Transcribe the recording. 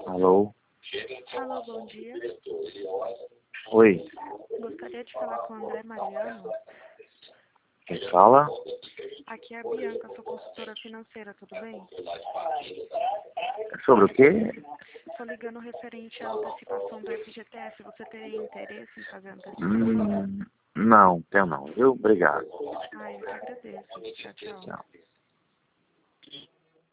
Alô? Alô, bom dia. Oi, Gostaria de falar com o André Mariano. quem fala? Aqui é a Bianca, sou consultora financeira, tudo bem? Sobre o quê? Estou ligando referente à antecipação do FGTS. Você teria interesse em fazer a antecipação? Não, tenho não, viu? Obrigado. Ah, eu que agradeço. Tchau, tchau. Tchau.